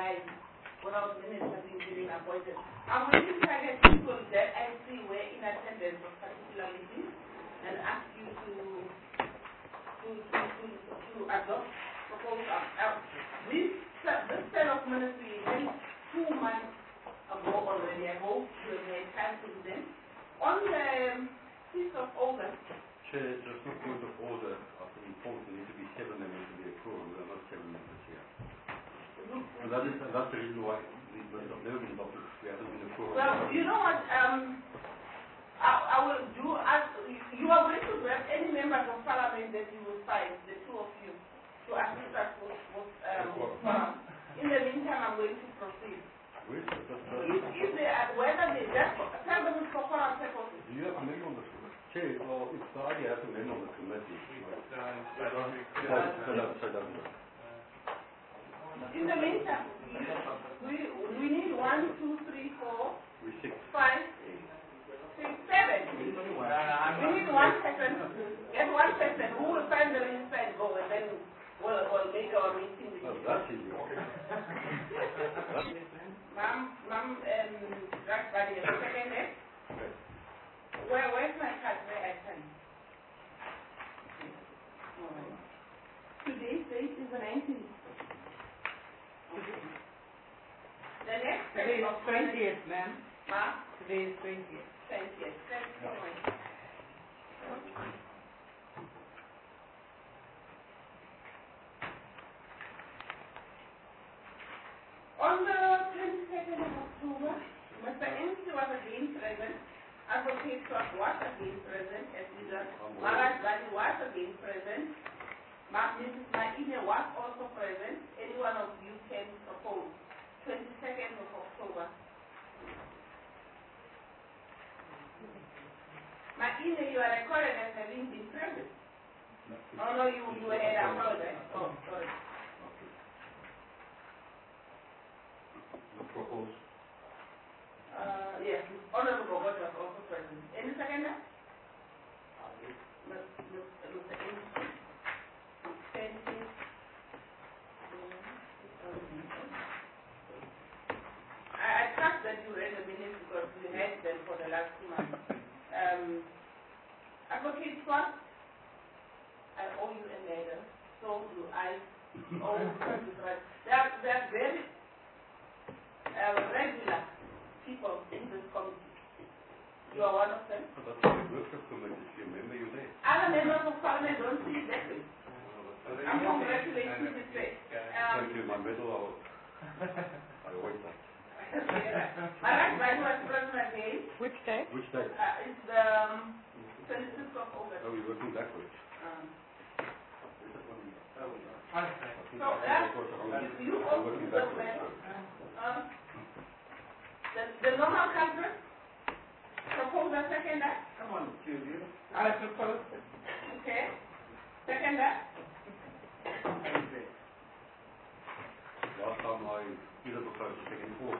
without minutes having been appointed. I'm going to target people that I see were in attendance of particular meetings and ask you to adopt proposal. This set of minutes we made 2 months ago already. I hope you have had time to do them. On the 6th of August. Chair, just not point of order. I've been informed there need to be 7 members to be approved. There are not 7 members here. And that's the reason why these members have never been adopted. We haven't been approved. Well, you know what? I will do. You are going to grab any members of parliament that you will find, the 2 of you, to assist us with forum. In the meantime, I'm going to proceed. If they are, whether they just tell them for forum purposes. Do you have a member on the committee? Chair, well, it's the idea to have a member on the committee. In the meantime, we need 1, 2, 3, 4, 5, 6, 7. We need 1 person. Get 1 person who will find the register and go, and then we'll make our meeting with you. That's easy. Ma'am, that's by the second day. Where's my card? Where I can? Today's date is the 19th. The next Today is 20th, ma'am. Ma'am? Today is 20th. 20th. Thank you. On the 22nd of October, Mr. MC was again present. Advocate Swap was again present as usual. Maharaj Bali was again present. Mrs. Maine was also present. Any one of you can propose. 22nd of October. Maine, you are recorded as having been present. Oh no, you had apologized. Oh, sorry. Propose. Yes, Honorable Robert was also present. Any seconder? I trust that you read the minutes because we had them for the last 2 months. Advocate Swart, I owe you a medal. So do I owe you. They are very regular people in this committee. You are one of them. But that's the workshop committee. If you remember, you're there. Other members of parliament don't see it that way. I'm congratulating you this way. Thank you. My medal, I wait that. Maharaj Bali was present again. Which day? Which day? It's the 26th of August. Are we working backwards? So you also do the plan. The normal conference, propose a seconder. Come on, Julia. I propose. Okay. Seconder. Last time I either proposed a second or.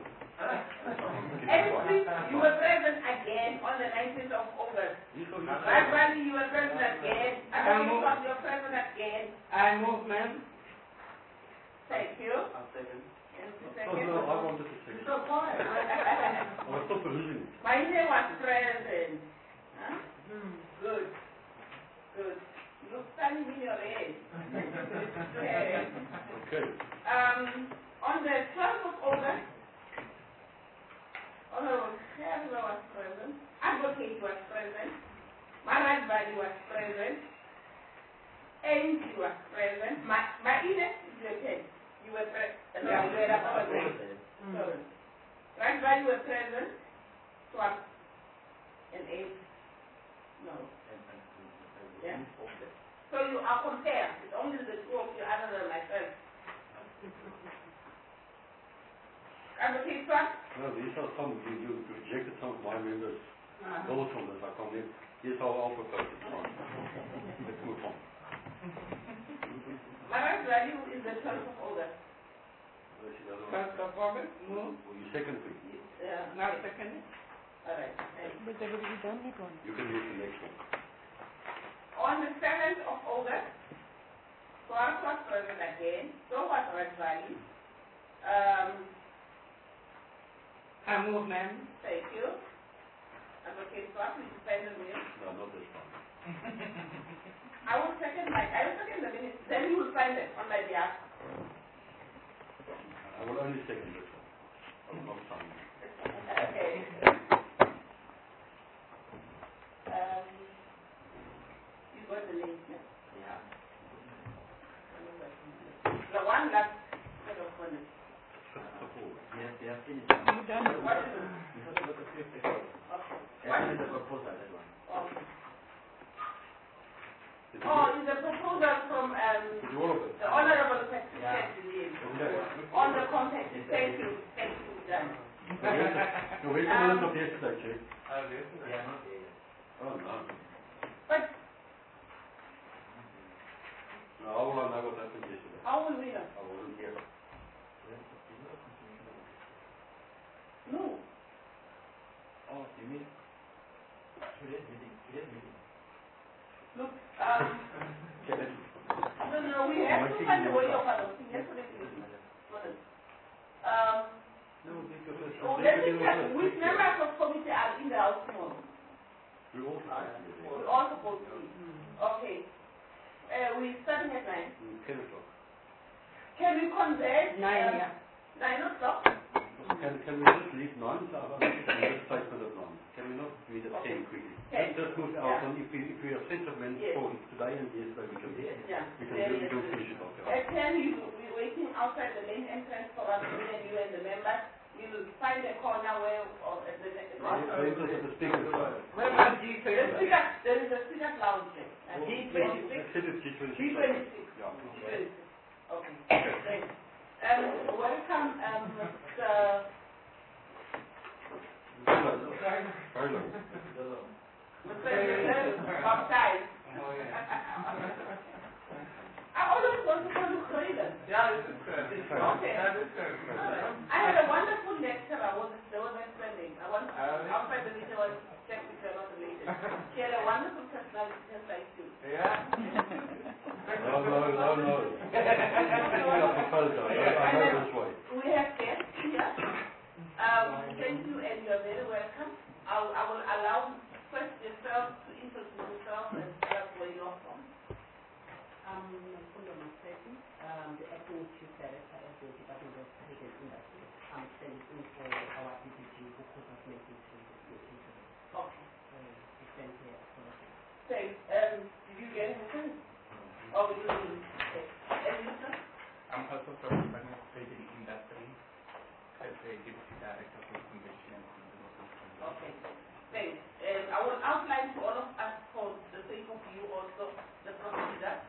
You were present again on the 19th of August. Everybody, you were present again. You were present again. I move, ma'am. Thank you. I'll second. Oh, no, I wanted to say. So quiet. I was so hallucinating. My name was present. Huh? Good. Good. You look standing in your age. Okay. On the 12th of August, Honorable Chairman was present, Advocate was present, Maharaj Bali was present, ANC was present, Maine is your pen. You were present. No, you were apologizing. Sorry. Maharaj Bali were present, Swap and AIDS. No. Yeah? So you are compared. It's only the 2 of you other than myself. Advocate Swap? No, these are some, you rejected some of my members' votes on this. I can't name. Here's how I'll propose it. Fine. Let's move on. Maharaj Bali is the 12th of August. First of August, move. Will you second, please? Not second. All right. But we don't need one. You can use the next one. On the 7th of August, Swart was present again. So was Raj Bali. I move, ma'am. Thank you. Advocate Swap, please suspend the minutes. No, not this one. I will second the minutes. Then you will sign it on my behalf. I will only second this one. I will not sign it. Okay. You got the link, yeah? The one that sort of one. Yes, they have finished. You done it. What is it? You talk about the fifth record. Okay. What is the proposal, that one? Oh, it's a proposal from It's all of it. the Honorable Patricia Yeah. Dillian Okay. on the context. Thank you, Dan. No, where's the minutes of yesterday, Chief? They are not there yet. Oh, no. But No, all I know what happened yesterday. how will we know? I wasn't here. No. Oh, you mean today's meeting? Look, Kenneth. no, we have to find a way of adopting. Yesterday, No, because let me check which members of committee are in the house tomorrow. we all supposed to be there. We're all supposed to be. Okay. We're starting at 9. 10 o'clock. Can we convert 9, yeah. 9 o'clock? Can we just leave 9? So I'm just statement at 9. Can we not meet at 10 quickly? Okay. Just move out. And if we have set of men for today and yesterday, we can do it. Yeah. We can finish it off. At 10, we're waiting outside the main entrance for us, me and you and the members. You will find a corner where, or at the The speaker side. What about G20? there is a speaker lounge there. G26. Except it's G26. G26. Yeah. G26. Okay. Great. Welcome, Mr. Carlo. Baptized. Oh, yeah. I always want to call you Creator. Yeah, this is good. Okay. That is good. I had a wonderful lecturer. There was explaining. Outside the meeting, I was checked if you're not related. She had a wonderful personality, just like you. Yeah. No. I propose that. I know this way. We have guests here. Thank you, and you're very welcome. I will allow first yourself to introduce yourself and tell us where you're from. I'm Mfundo Maseki, the acting chief director at the Department of Trade and Industry. I'm standing in for our DPG who could not make it to the meeting today. Okay. We stand here for the Thanks. Did you get anything? Oh, you didn't. Okay. And you, sir? I'm also from the Department of Trade and Industry as a Deputy Director for Convention and Consumer. Okay. Thanks. I will outline to all of us for the sake of you also the procedure.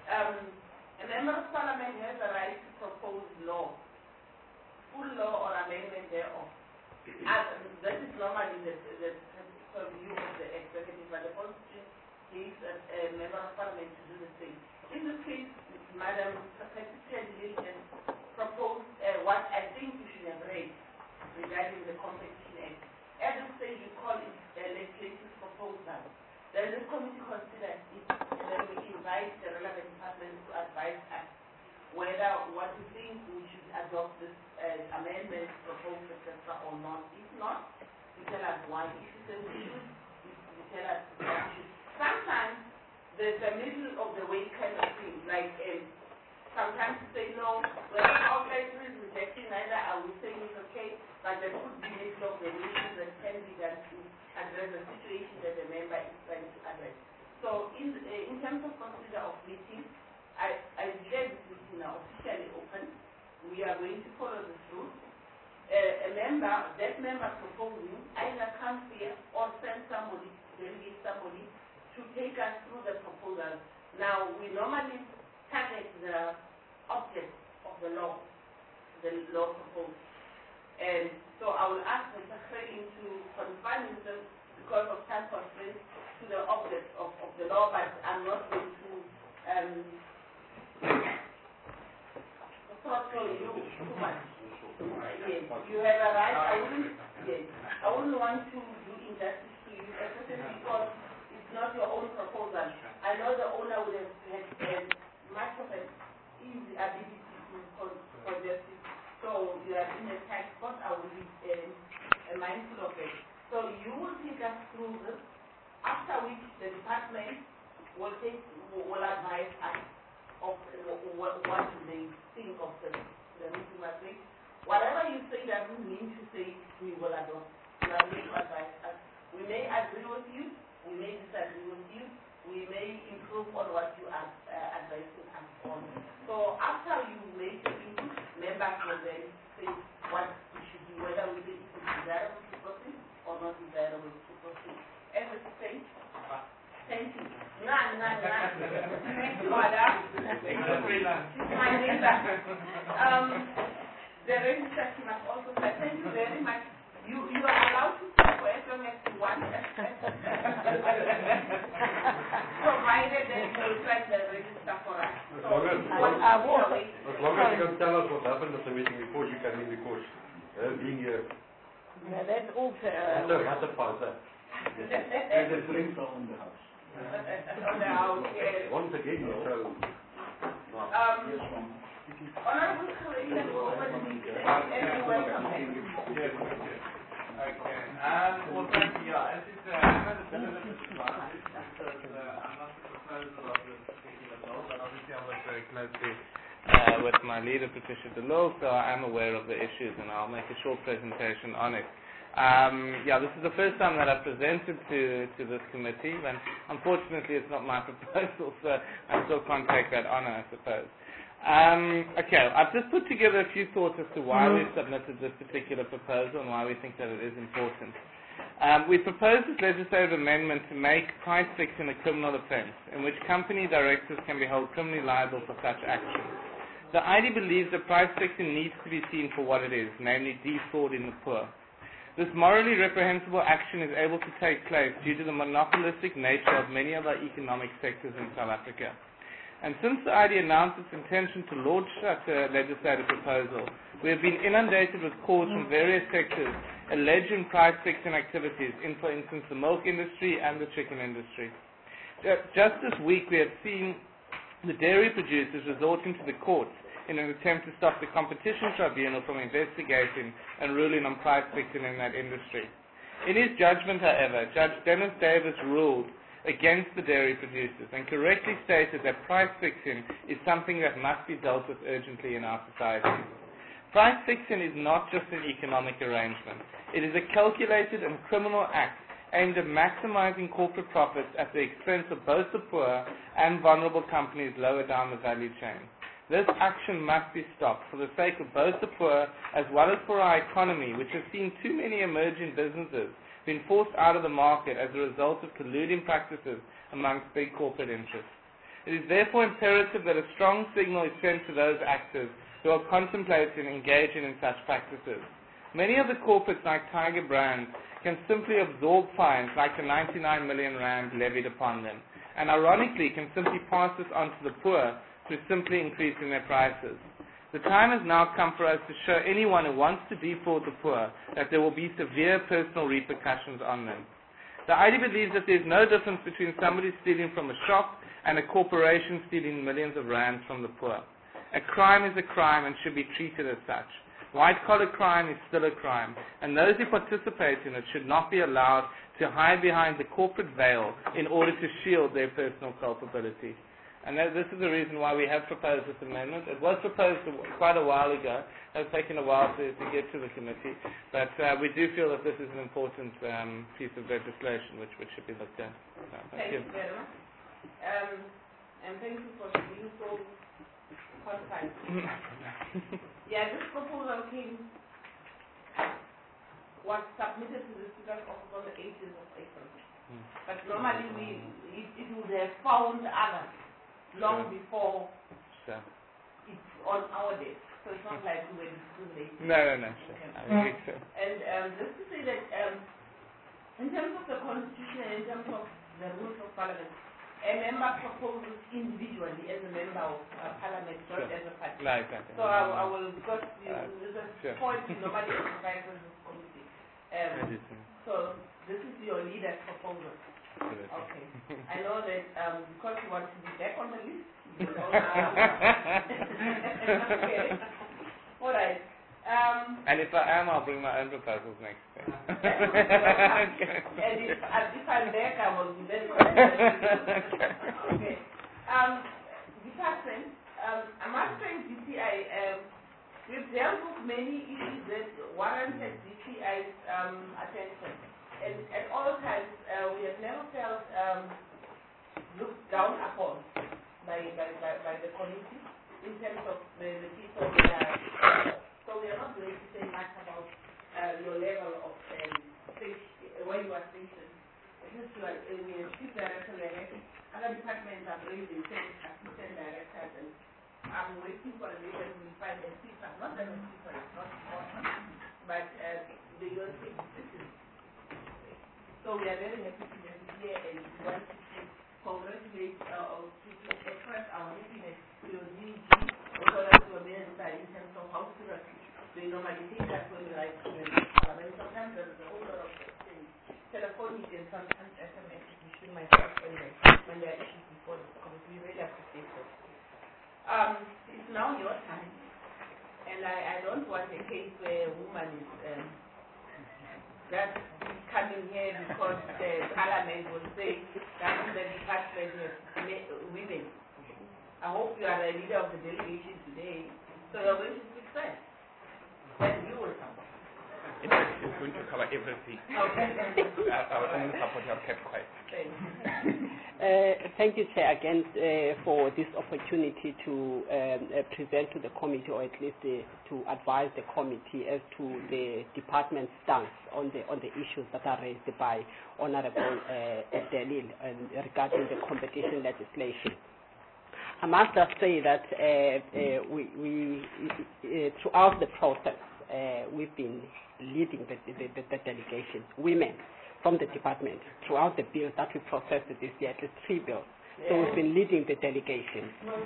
A member of Parliament has a right to propose law, full law or amendment thereof. And that is normally the view of the executive, but the Constitution gives a member of Parliament to do the same. In this case, Madam Secretary proposed what I think you should have read regarding the Competition Act. At this stage, you call it a legislative proposal. Then the committee considers it, and then we invite the relevant department to advise us whether what we think we should adopt this amendment, proposal, etc. or not. If not, you tell us why. If you say we should, you tell us why we should. Sometimes there's a middle of the way kind of thing, like sometimes you say no, when outside is rejecting either are we saying it's okay, but there could be middle of the way things that can be done to address the situation that the member is trying to address. So in terms of procedure of meeting, I declare this meeting now officially open. We are going to follow this route. That member proposing either comes here or send somebody, delegate somebody to take us through the proposal. Now, we normally target the object of the law proposed. And so I will ask Mr. Crane to confine himself because of time constraints to the object of the law, but I'm not going to throttle you too much. Yes, you have a right. I wouldn't want to do injustice to you, especially because it's not your own proposal. I know the owner would have had much of an easy ability to suggest it. So approve this, after which the department will advise us of what do they think of the meeting matrix. Whatever you say doesn't mean to say we will adopt. You are going to advise us. We may agree with you, we may disagree with you, we may improve on what you are advising us on. So after you make the input, members will then say what we should do, whether we think it is desirable to proceed or not desirable to proceed. As a state, thank you. Thank you, madam. She's my neighbor. The registrar must also say thank you very much. You are allowed to speak for as long as you want, provided that you will try the register for us. So, as long as you can tell us what happened at the meeting before you came in, because being here. Yeah, that's also. That's a pause. And the drinks are on the house. yes. Once again, so. Honorable Colleague, over the meeting, and welcome. Yes, okay. Well, thank you. Yeah, I'm at a bit of a disadvantage because I'm not the proposer of this particular bill, but obviously I work very closely with my leader, Patricia DeLow, so I am aware of the issues, and I'll make a short presentation on it. This is the first time that I've presented to this committee, and unfortunately it's not my proposal, so I still can't take that honor, I suppose. I've just put together a few thoughts as to why we've submitted this particular proposal and why we think that it is important. We proposed this legislative amendment to make price fixing a criminal offence, in which company directors can be held criminally liable for such actions. The ID believes that price fixing needs to be seen for what it is, namely defrauding the poor. This morally reprehensible action is able to take place due to the monopolistic nature of many of our economic sectors in South Africa. And since the ID announced its intention to launch such a legislative proposal, we have been inundated with calls from various sectors alleging price-fixing activities in, for instance, the milk industry and the chicken industry. Just this week, we have seen the dairy producers resorting to the courts in an attempt to stop the Competition Tribunal from investigating and ruling on price-fixing in that industry. In his judgment, however, Judge Dennis Davis ruled against the dairy producers and correctly stated that price fixing is something that must be dealt with urgently in our society. Price fixing is not just an economic arrangement. It is a calculated and criminal act aimed at maximizing corporate profits at the expense of both the poor and vulnerable companies lower down the value chain. This action must be stopped for the sake of both the poor as well as for our economy, which has seen too many emerging businesses been forced out of the market as a result of colluding practices amongst big corporate interests. It is therefore imperative that a strong signal is sent to those actors who are contemplating engaging in such practices. Many of the corporates like Tiger Brands can simply absorb fines like the 99 million rand levied upon them, and ironically can simply pass this on to the poor through simply increasing their prices. The time has now come for us to show anyone who wants to defraud the poor that there will be severe personal repercussions on them. The ID believes that there is no difference between somebody stealing from a shop and a corporation stealing millions of rands from the poor. A crime is a crime and should be treated as such. White-collar crime is still a crime, and those who participate in it should not be allowed to hide behind the corporate veil in order to shield their personal culpability. And this is the reason why we have proposed this amendment. It was proposed quite a while ago. It has taken a while to get to the committee. But we do feel that this is an important piece of legislation which should be looked at. Thank you very much. And thank you for being so concise. This proposal was submitted to the Speaker's Office on the 18th of April. But normally it would have found others long before it's on our desk. So it's not like we were discriminating. No, sure. Okay. And just to say that in terms of the Constitution and in terms of the rules of Parliament, a member proposes individually as a member of Parliament, not as a party. No, exactly. So I will, because there's a point nobody exercises this committee. So this is your leader's proposal. Okay. I know that because you want to be back on the list. Okay. All right. And if I am, I'll bring my own proposals next time. And if I'm back, I will be very okay. Department, I'm asking DCI, we've dealt with many issues that warranted DCI's attention. And at all times, we have never felt looked down upon by the committee in terms of the people we are. So we are not going to say much about your level of where you are stationed. Since you are chief director, other departments are raising assistant directors, and I'm waiting for a day when we find a speaker. Not that a speaker is not important, but the UNC position. So we are very happy to be here, and we want to congratulate or to express our happiness to your DG, as well as your minister in terms of how seriously they normally take that when we write to the parliament. Sometimes there is a whole lot of things, telephonic and sometimes SMS between myself and when there are issues before the committee. We really appreciate it. It's now your time, and I don't want a case where a woman is just coming here because the parliament will say that the department has women. I hope you are the leader of the delegation today, so you're going to speak first. Then you will come. It's going to cover everything. Okay. Our own support have kept quiet. Thank you, Chair, again for this opportunity to present to the committee, or at least to advise the committee as to the department's stance on the issues that are raised by Honourable Delil regarding the competition legislation. I must just say that we throughout the process, we've been leading the delegation, women from the department, throughout the bills that we processed this year, at least 3 bills. Yeah. So we've been leading the delegation.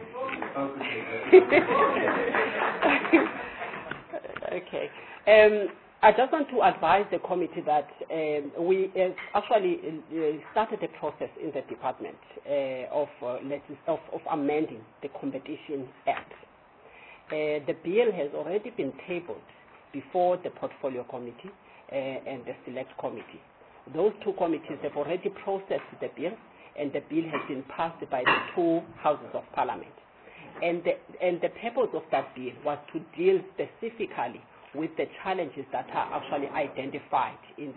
Okay. I just want to advise the committee that we actually started a process in the department of amending the Competition Act. The bill has already been tabled before the Portfolio Committee and the Select Committee. Those 2 committees have already processed the bill, and the bill has been passed by the 2 houses of Parliament. And the purpose of that bill was to deal specifically with the challenges that are actually identified in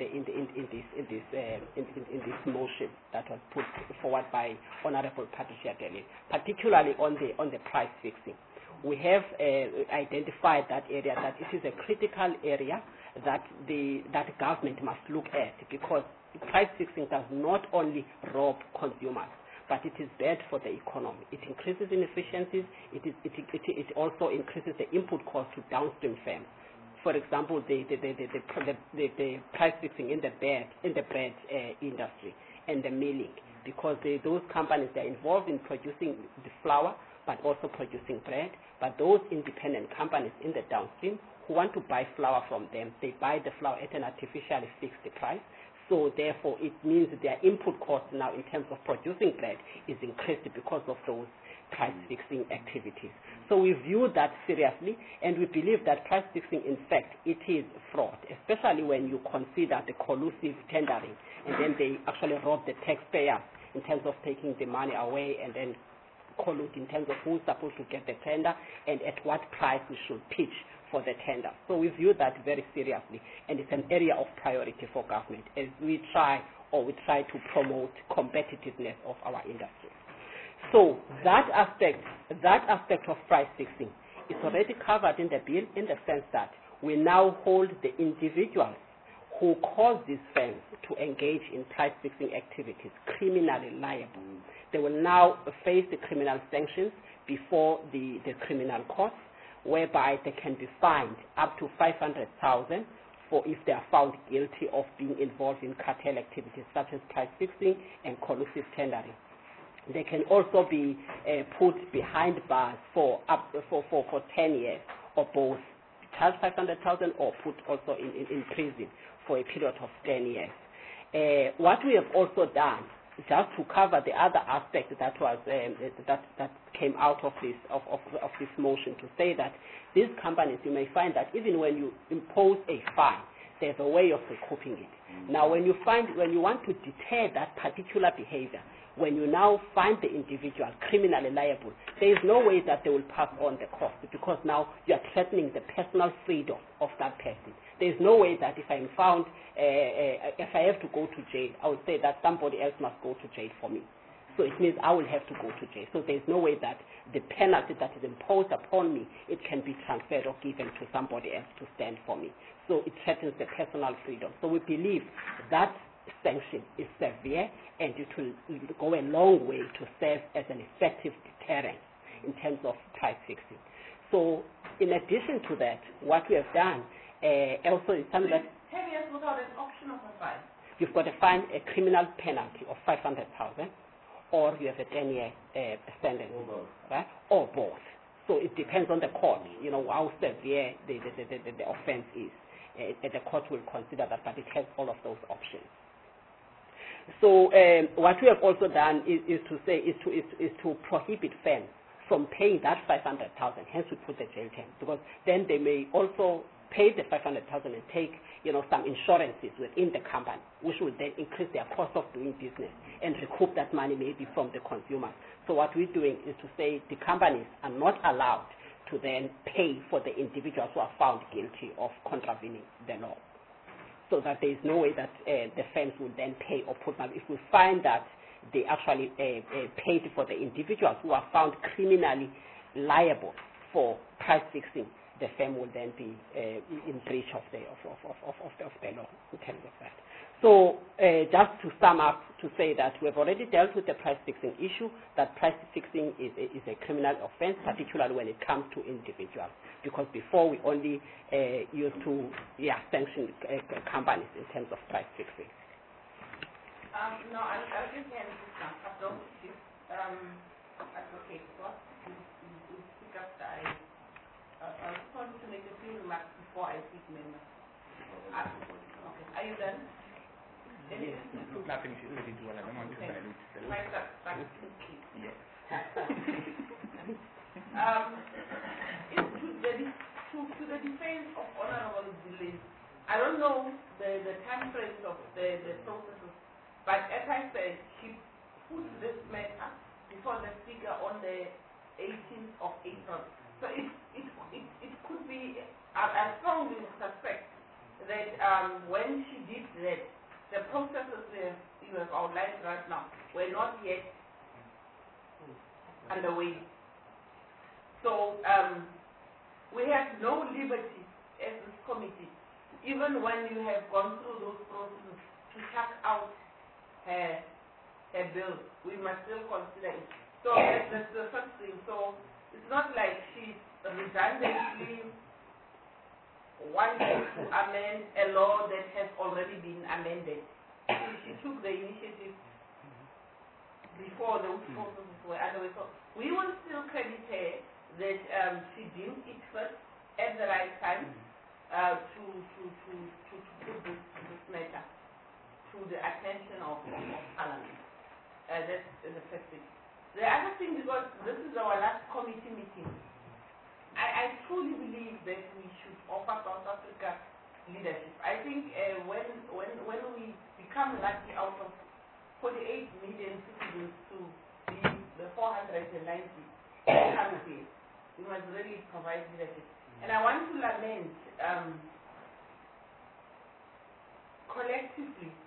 this motion that was put forward by Honourable Patricia Delil, particularly on the price fixing. We have identified that area, that it is a critical area that government must look at, because price fixing does not only rob consumers, but it is bad for the economy. It increases inefficiencies. It also increases the input cost to downstream firms. For example, the price fixing in the bread industry and the milling, because those companies, they are involved in producing the flour, but also producing bread. But those independent companies in the downstream who want to buy flour from them, they buy the flour at an artificially fixed price. So therefore, it means their input cost now in terms of producing bread is increased because of those price fixing activities. So we view that seriously, and we believe that price fixing, in fact, it is fraud, especially when you consider the collusive tendering, and then they actually rob the taxpayer in terms of taking the money away and then collude in terms of who's supposed to get the tender and at what price we should pitch for the tender. So we view that very seriously, and it's an area of priority for government as we try to promote competitiveness of our industry. So that aspect of price fixing is already covered in the bill, in the sense that we now hold the individuals who cause these firms to engage in price fixing activities criminally liable. They will now face the criminal sanctions before the criminal courts, whereby they can be fined up to 500,000 for if they are found guilty of being involved in cartel activities such as price fixing and collusive tendering. They can also be put behind bars for 10 years or both, charged 500,000 or put also in prison for a period of 10 years. What we have also done just to cover the other aspect that was that came out of this this motion, to say that these companies, you may find that even when you impose a fine, there's a way of recouping it. Now, when you want to deter that particular behavior, when you now find the individual criminally liable, there is no way that they will pass on the cost, because now you are threatening the personal freedom of that person. There is no way that if I'm found, if I have to go to jail, I would say that somebody else must go to jail for me. So it means I will have to go to jail. So there is no way that the penalty that is imposed upon me, it can be transferred or given to somebody else to stand for me. So it threatens the personal freedom. So we believe that sanction is severe, and it will go a long way to serve as an effective deterrent in terms of price fixing. So in addition to that, what we have done also is something that 10 years without an option of a fine. you've got to find a criminal penalty of 500,000, or you have a 10-year sentence, right? Or both. So it depends on the court, how severe the offense is. The court will consider that, but it has all of those options. So what we have also done is to prohibit firms from paying that 500,000. Hence, we put the jail term, because then they may also pay the 500,000 and take some insurances within the company, which will then increase their cost of doing business and recoup that money maybe from the consumer. So what we're doing is to say the companies are not allowed to then pay for the individuals who are found guilty of contravening the law. So that there is no way that the firms will then pay or put money. If we find that they actually paid for the individuals who are found criminally liable for price fixing, the firm will then be in breach of the law in terms of that. So just to sum up, to say that we've already dealt with the price fixing issue, that price fixing is a criminal offense, particularly when it comes to individuals, because before we only used to sanction companies in terms of price fixing. No, I'll just hand this now. I don't see. Advocate, what? You pick up the I just wanted to make a few remarks before I speak, member. Okay, are you done? Nothing, she's ready to one. I don't want to Yes. To the defense of Honorable Zilin, I don't know the time frames of the processes, but as I said, she put this matter before the speaker on the 18th of April. So it could be, I strongly suspect that when she did that, the processes you have outlined right now were not yet underway. So we have no liberty as this committee, even when you have gone through those processes, to chuck out her bill. We must still consider it. So that's the first thing. So it's not like she's redundantly wanting to amend a law that has already been amended. She took the initiative before those processes were underway. So we will still credit her that she deemed it first at the right time to put this matter to the attention of Parliament. That's the first thing. The other thing, because this is our last committee meeting, I truly believe that we should offer South Africa leadership. I think when we become lucky out of 48 million citizens to be the 490 countries, we must really provide leadership. And I want to lament collectively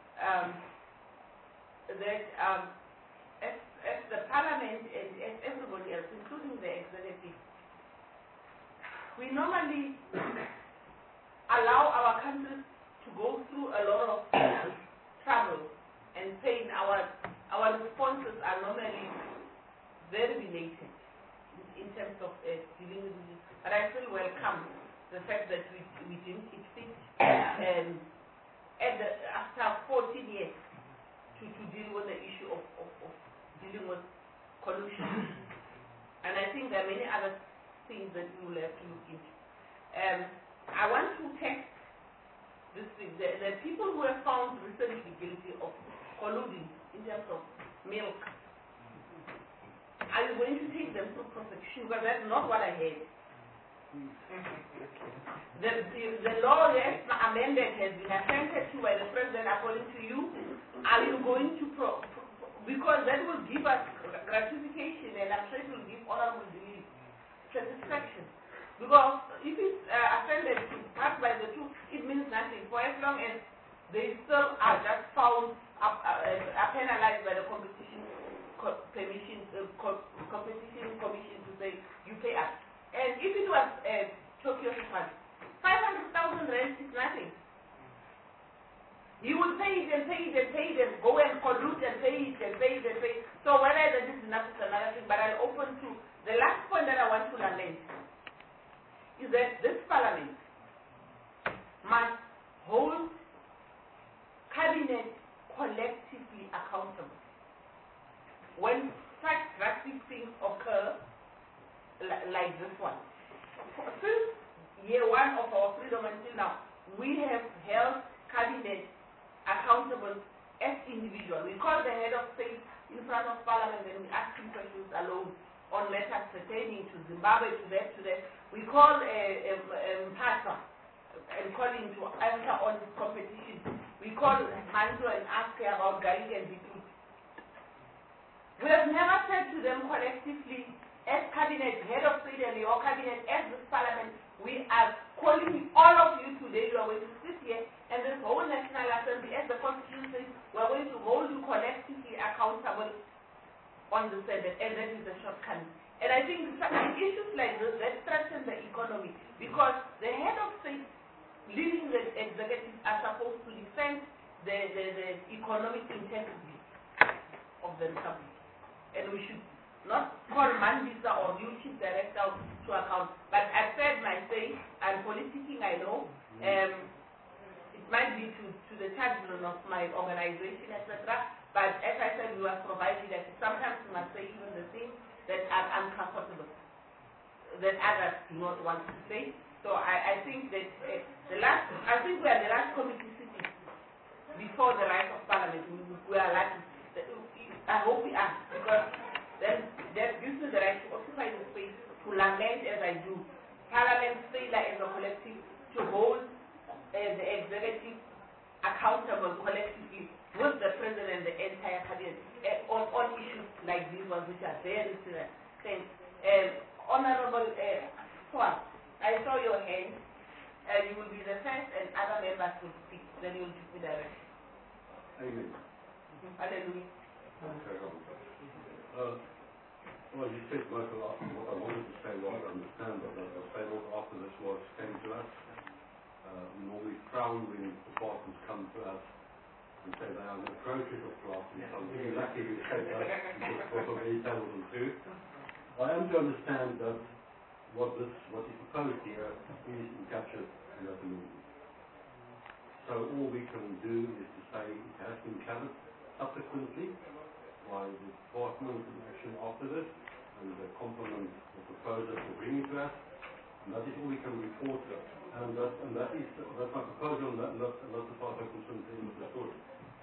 that as the Parliament and as everybody else, including the executive, we normally allow our countries to go through a lot of trouble and pain. Our responses are normally very belated in terms of dealing with this. But I still welcome the fact that we deemed it fit after 14 years to deal with the issue of dealing with collusion. And I think there are many other things that we will have to look into. I want to test this thing. The people who were found recently guilty of colluding in terms of milk. Are you going to take them through prosecution? Because that's not what I heard. The law that's amended has been assented to by the president according to you. Are you going to because that will give us gratification, and I'm sure it will give honorable belief satisfaction. Because if it's ascended to pass by the two, it means nothing. For as long as they still are just found penalized by the competition commission to say you pay us. And if it was Tokyo Japan, 500,000 rand is nothing. You will pay it and pay it and pay it and go and collude and pay it and pay it and pay it. So whether that is enough is another thing, but I'll open to the last point that I want to lament is that this parliament must hold cabinet collectively accountable. When such drastic things occur like this one. Since year one of our freedom until now, we have held cabinet accountable as individuals. We call the head of state in front of parliament and we ask him questions alone on matters pertaining to Zimbabwe, to that. We call Mpasa and call him to answer on his competition. We call Manzo and ask her about Garrick and Beetroot. We have never said to them collectively, as cabinet, head of state and your cabinet, as this parliament, we are calling all of you today, you are going to sit here, and this whole National Assembly, as the Constitution says, we are going to hold you collectively accountable on the Senate, and that is the shortcoming. And I think issues like this, that strengthen the economy, because the head of state, leading the executives, are supposed to defend the economic integrity of the republic. And we should not call Mandisa or new chief director to account. But I said my say, I'm politicking, I know. It might be to the children of my organization, etc. But as I said, we are provided that sometimes we must say even the things that are uncomfortable, that others do not want to say. So I think that we are the last committee sitting before the right of parliament. We are lucky. I hope we are, because then that gives me the right to occupy the space, to lament as I do, Parliament's failure as a collective to hold the executive accountable collectively with the president and the entire cabinet on issues like these ones, which are very serious. Thanks. Honorable Swan, I saw your hand. You will be the first, and other members will speak. Then you will give me direction. Amen. Hallelujah. Well, you said most of what I wanted to say, what I understand, but I'll say what after this was came to us. We normally frown when departments come to us and say they are in the process of drafting something. You're lucky you said that, because what of any tell them to. I am to understand that what is proposed here is captured in that amendment. So all we can do is to say it has been covered subsequently by the department in action after this, and the compliment the proposal for bringing to us, and that is all we can report. And that's my proposal, and not the part of concern of the story.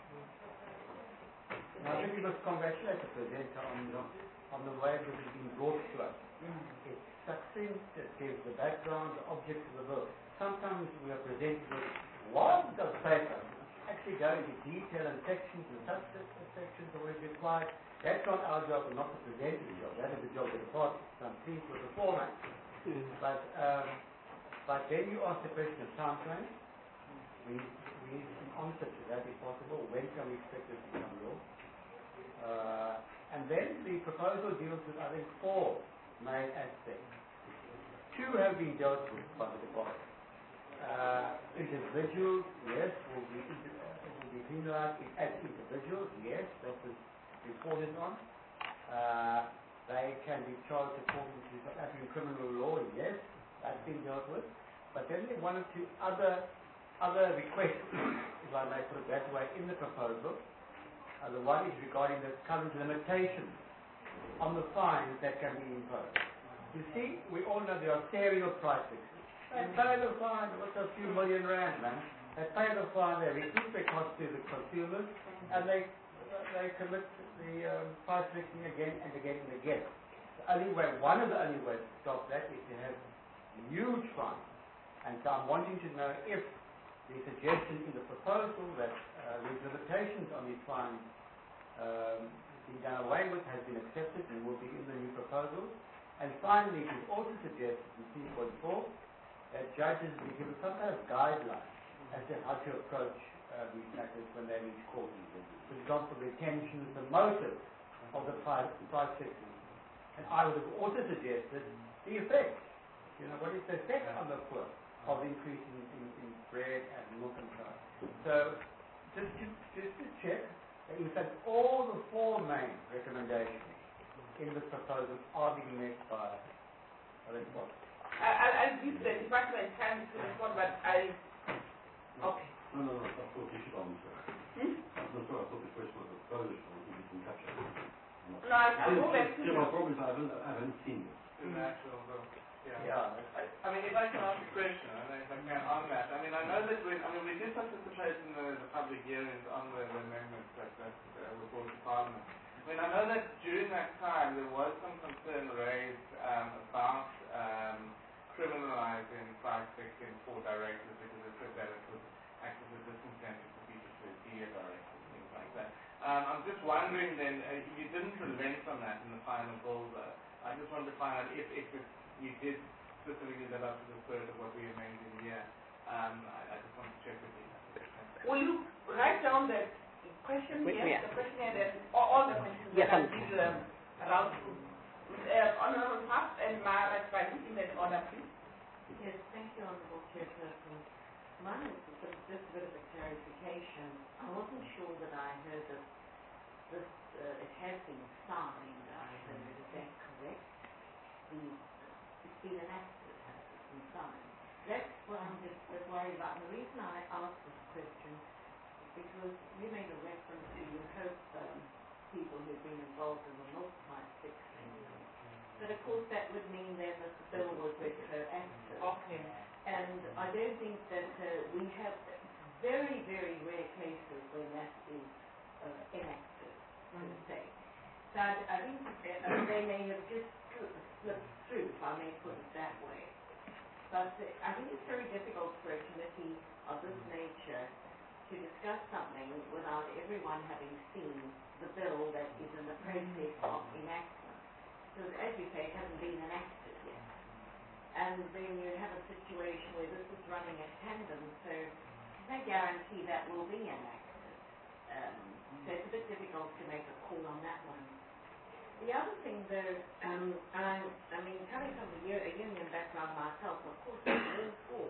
Now, I think we must congratulate the presenter on the way that it's been brought to us. It's succinct, it gives the background, the object of the bill. Sometimes we are presented with lots of paper, actually go into detail and sections and subsections are already required. That's not our job, and not the presenter's job. That is the job of the department. So I'm pleased with the format. But then you ask the question of time frame. We need an answer to that if possible. When can we expect this to become law? And then the proposal deals with, I think, 4 main aspects. 2 have been dealt with by the department. Individuals, yes, will be penalized as individuals, yes, that was reported on. They can be charged according to South African criminal law, yes, that's been dealt with. But then there are 1 or 2 other requests, if I may put it that way, in the proposal. The one is regarding the current limitations on the fines that can be imposed. You see, we all know there are serial price fixes. They pay the fine, what's a few million rand, man? They pay the fine, they recoup their cost to the consumers, and they they commit the price fixing again and again and again. One of the only ways to stop that is to have huge fines. And so I'm wanting to know if the suggestion in the proposal that these limitations on these fines being done away with has been accepted and will be in the new proposal. And finally, it is also suggested in 3.4 that judges be given some kind of guideline as to how to approach these matters when they reach court. For example, the intentions, the motive of the price fixing. And I would have also suggested the effect. What is the effect on the poor of the increase in bread and milk and so on. So, just to check, in fact, all the four main recommendations in this proposal are being met by the report. I'll give the department time to respond, but okay. No, I thought you should answer. No, sorry, I thought the question was a Polish one, so we can catch up. No, I'll go back to my problem is I haven't seen this. In the actual bill. Yeah. I mean, if I can ask a question, if I can on that. I mean, I know that we did participate in the public hearings on the amendments that were brought to Parliament. I mean, I know that during that time there was some concern raised about criminalizing price fixing for directors because it said that it would act as a disincentive for people to be a director and things like that. I'm just wondering then, you didn't relent on that in the final bill though. I just wanted to find out if you did specifically live up to the spirit of what we amended in here. I just wanted to check with you. Will you write down the question here, the question here, then all the questions Yes, that I'll give you around to Honorable Pap and Maharaj Bali in that order, please. Yes, thank you, Honorable Chairperson. Mine is just a bit of a clarification. I wasn't sure that I heard that this, it has been signed. I heard it. Is that correct? It's been enacted, has it been signed? That's what I'm just worried about. And the reason I asked this question is because you made a reference to you hope people who've been involved in the milk price fixing. But of course that would mean then that the bill was retroactive. Okay. And I don't think that we have very, very rare cases when that is enacted, per se. So I think they may have just slipped through, if I may put it that way. But I think it's very difficult for a committee of this nature to discuss something without everyone having seen the bill that is in the process of enactment. Because as you say, it hasn't been enacted yet. And then you have a situation where this is running at tandem, so there's no guarantee that will be enacted. So it's a bit difficult to make a call on that one. The other thing though, I mean, coming from a union background myself, of course I'm all for,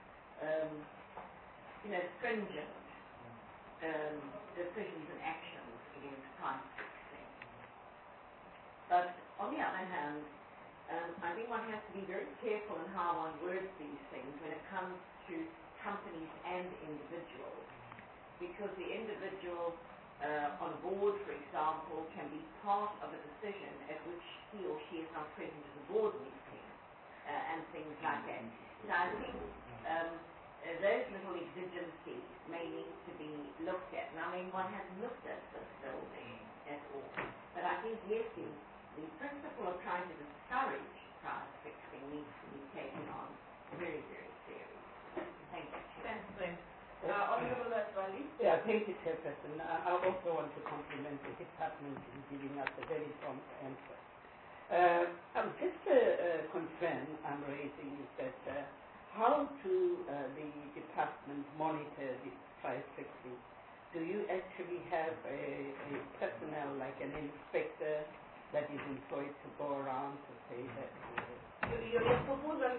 stringent decisions and actions against price fixing. But on the other hand, I think one has to be very careful in how one words these things when it comes to companies and individuals. Because the individual on a board, for example, can be part of a decision at which he or she is not present at the board meeting and things like that. So I think those little exigencies may need to be looked at. And I mean, one hasn't looked at this building at all. But I think, yes, the principle of trying to discourage price fixing needs to be taken on very, very seriously. Thank you, Chair. Thanks, Glenn. Honorable Aswali. Yeah, thank you, Chairperson. I also want to compliment the department in giving us a very prompt answer. Just a concern I'm raising is that how do the department monitor this price fixing? Do you actually have a personnel like an inspector that is employed to go around to say that Your proposal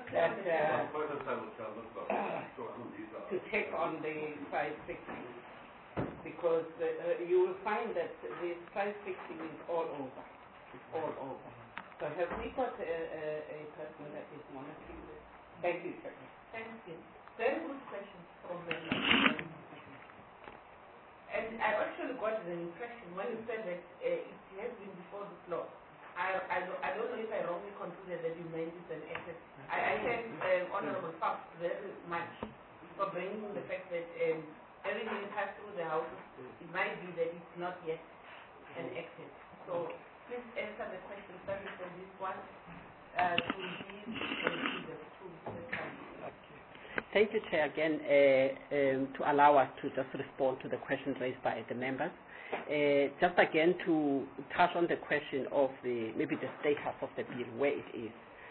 to check on the price fixing, because you will find that this price fixing is all over. It's all over. So have we got a person that is monitoring this? Thank you, sir. Thank you. Very good question from the And I've actually got the impression when you said that it has been before this law. I don't know if I wrongly concluded that you meant it an asset. I thank Honorable Pap very much for bringing the fact that everything passed through the House out. It might be that it's not yet enacted. So please answer the question starting from this one to these and to the time. Thank you, Chair, again, to allow us to just respond to the questions raised by the members. Just again to touch on the question of maybe the status of the bill, where it is.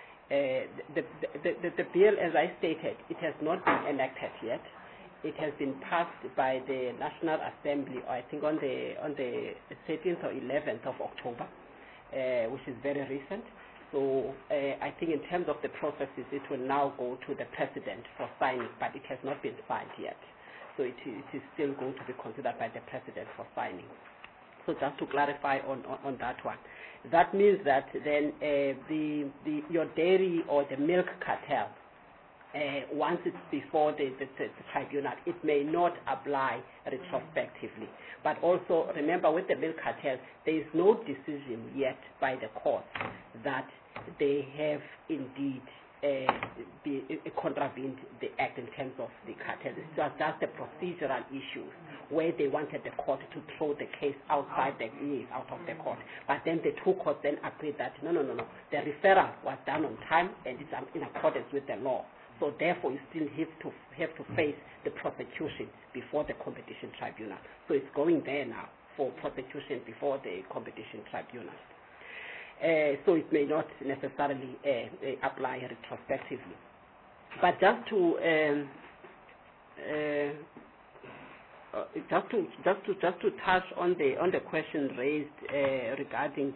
The bill, as I stated, it has not been enacted yet. It has been passed by the National Assembly, I think on the 13th or 11th of October, which is very recent. So I think in terms of the processes, it will now go to the President for signing, but it has not been signed yet. So it is still going to be considered by the President for signing. So just to clarify on that one. That means that then your dairy or the milk cartel, once it's before the tribunal, it may not apply retrospectively. But also, remember, with the milk cartel, there is no decision yet by the court that they have indeed contravened the act in terms of the cartel. It's just the procedural issues where they wanted the court to throw the case outside out of the court. But then the two courts then agreed that no. The referral was done on time and it's in accordance with the law. So therefore, you still have to face the prosecution before the competition tribunal. So it's going there now for prosecution before the competition tribunal. So it may not necessarily apply retrospectively. But just to touch on the question raised regarding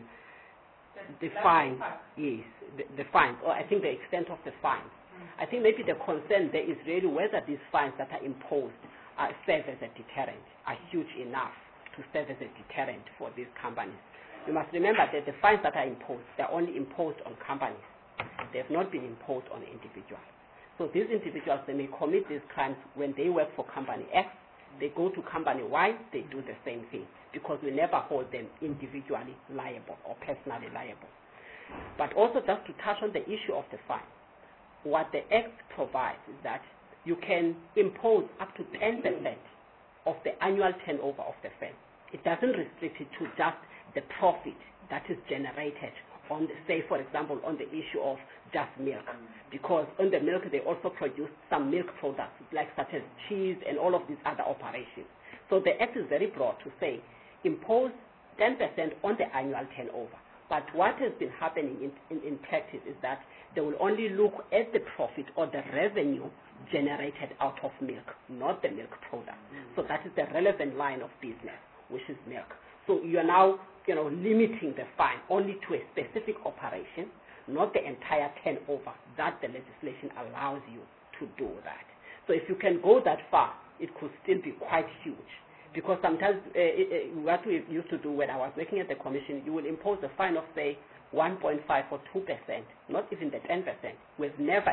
the fine, yes, the fine, or I think the extent of the fine. I think maybe the concern there is really whether these fines that are imposed serve as a deterrent, are huge enough to serve as a deterrent for these companies. You must remember that the fines that are imposed, they're only imposed on companies. They have not been imposed on individuals. So these individuals, they may commit these crimes when they work for company X, they go to company Y, they do the same thing, because we never hold them individually liable or personally liable. But also just to touch on the issue of the fine, what the Act provides is that you can impose up to 10% of the annual turnover of the firm. It doesn't restrict it to just the profit that is generated on, say, for example, on the issue of just milk. Because on the milk, they also produce some milk products, like such as cheese and all of these other operations. So the Act is very broad to say, impose 10% on the annual turnover. But what has been happening in practice is that they will only look at the profit or the revenue generated out of milk, not the milk product. So that is the relevant line of business, which is milk. So you are now, limiting the fine only to a specific operation, not the entire turnover. That the legislation allows you to do that. So if you can go that far, it could still be quite huge. Because sometimes what we used to do when I was working at the commission, you will impose a fine of, say, 1.5 or 2%, not even the 10%. We've never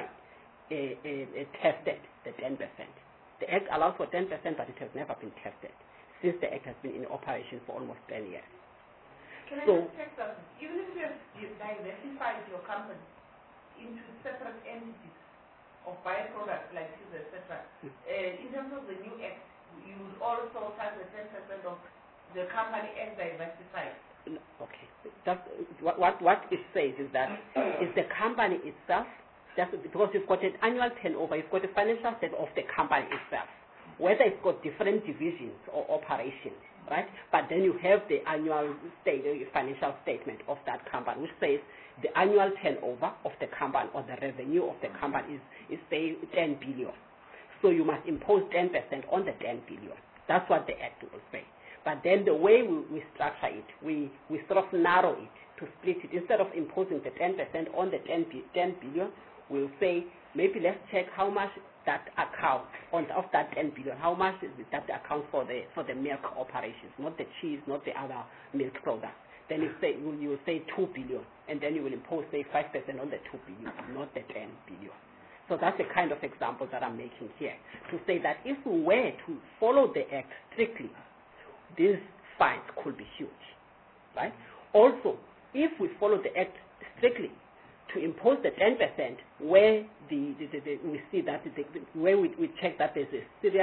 tested the 10%. The Act allows for 10%, but it has never been tested since the Act has been in operation for almost 10 years. Can I just check something? Even if you have diversified your company into separate entities of byproducts like cheese, etc., in terms of the new Act, you would also charge the 10% of the company as diversified. Okay. What it says is that it's the company itself, just because you've got an annual turnover, you've got a financial statement of the company itself, whether it's got different divisions or operations, right? But then you have the annual financial statement of that company, which says the annual turnover of the company or the revenue of the company is say 10 billion. So you must impose 10% on the 10 billion. That's what the Act will say. But then the way we structure it, we sort of narrow it to split it. Instead of imposing the 10% on the 10 billion, we'll say, maybe let's check how much that account of that 10 billion, how much is that account for the milk operations, not the cheese, not the other milk products. Then you will say 2 billion, and then you will impose, say, 5% on the 2 billion, not the 10 billion. So that's the kind of example that I'm making here, to say that if we were to follow the Act strictly, these fines could be huge, right? Also, if we follow the Act strictly to impose the 10%, where we see that where we check that there's a serious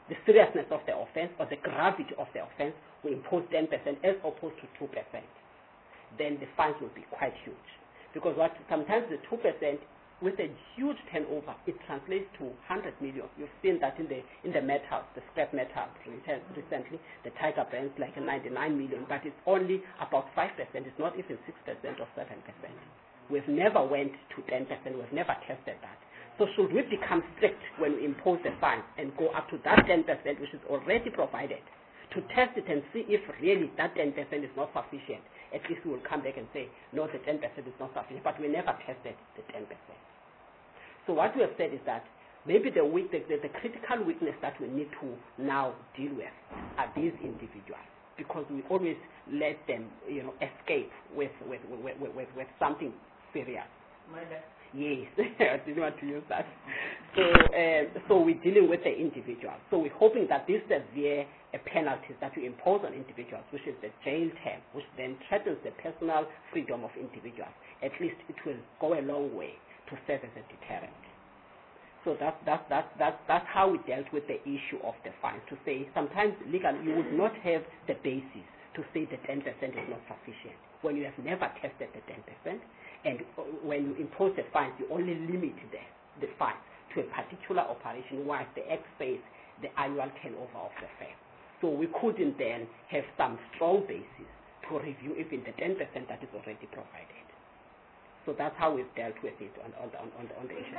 the seriousness of the offense or the gravity of the offense, we impose 10% as opposed to 2%. Then the fines will be quite huge. Because sometimes the 2% with a huge turnover, it translates to 100 million. You've seen that in the metals, the scrap metal recently, the Tiger Brands like 99 million, but it's only about 5%. It's not even 6% or 7%. We've never went to 10%. We've never tested that. So should we become strict when we impose the fine and go up to that 10%, which is already provided, to test it and see if really that 10% is not sufficient? At least we will come back and say, no, the 10% is not sufficient, but we never tested the 10%. So what we have said is that maybe the critical weakness that we need to now deal with are these individuals, because we always let them, escape with something serious. Murder. Yes, I didn't want to use that. So we're dealing with the individual. So we're hoping that these severe penalties that we impose on individuals, which is the jail term, which then threatens the personal freedom of individuals, at least it will go a long way to serve as a deterrent. So that's how we dealt with the issue of the fine. To say sometimes legally you would not have the basis to say the 10% is not sufficient when you have never tested the 10%, and when you impose the fines, you only limit the fine to a particular operation, whilst the Act says the annual turnover of the firm. So we couldn't then have some strong basis to review even the 10% that is already provided. So that's how we've dealt with it on the issue.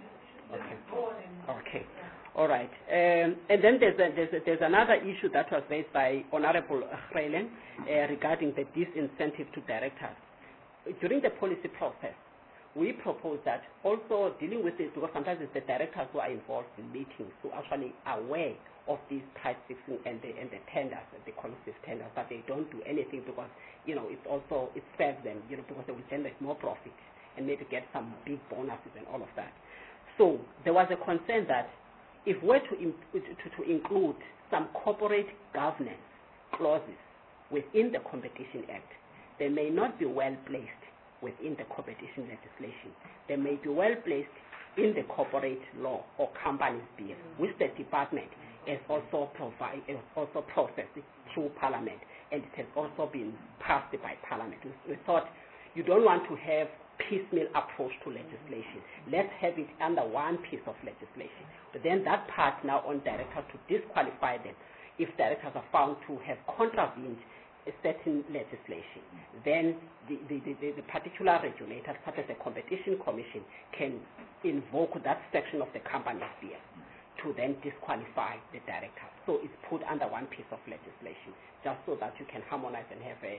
Okay. All right. And then there's another issue that was raised by Honorable Greyland regarding the disincentive to directors. During the policy process, we proposed that also dealing with this, because sometimes it's the directors who are involved in meetings who are actually aware of these price fixing and the tenders, the collusive tenders, but they don't do anything because, it serves them, because they will generate more profit and maybe get some big bonuses and all of that. So there was a concern that if we're to include some corporate governance clauses within the Competition Act, they may not be well placed within the competition legislation. They may be well placed in the corporate law or companies bill, which the department has also processed through Parliament, and it has also been passed by Parliament. We thought you don't want to have piecemeal approach to legislation. Let's have it under one piece of legislation. But then that part now on directors to disqualify them if directors are found to have contravened a certain legislation. Then the particular regulator, such as the Competition Commission, can invoke that section of the Companies Bill to then disqualify the director. So it's put under one piece of legislation, just so that you can harmonize and have a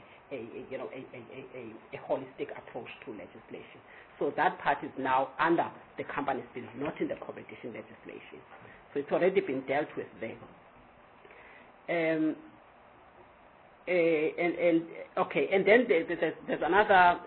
holistic approach to legislation. So that part is now under the Companies Bill, not in the competition legislation. So it's already been dealt with there. And then there's another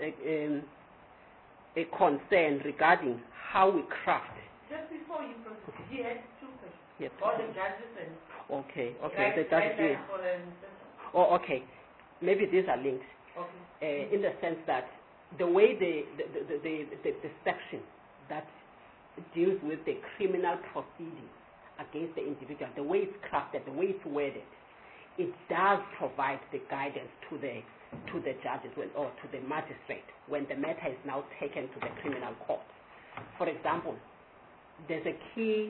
a concern regarding how we craft. Just before you proceed, you had two questions. Yes. All the judges and Okay. right. Okay. Maybe these are linked. Okay. In the sense that the way the section that deals with the criminal proceedings against the individual, the way it's crafted, the way it's worded, it does provide the guidance to the judges or to the magistrate when the matter is now taken to the criminal court. For example, there's a key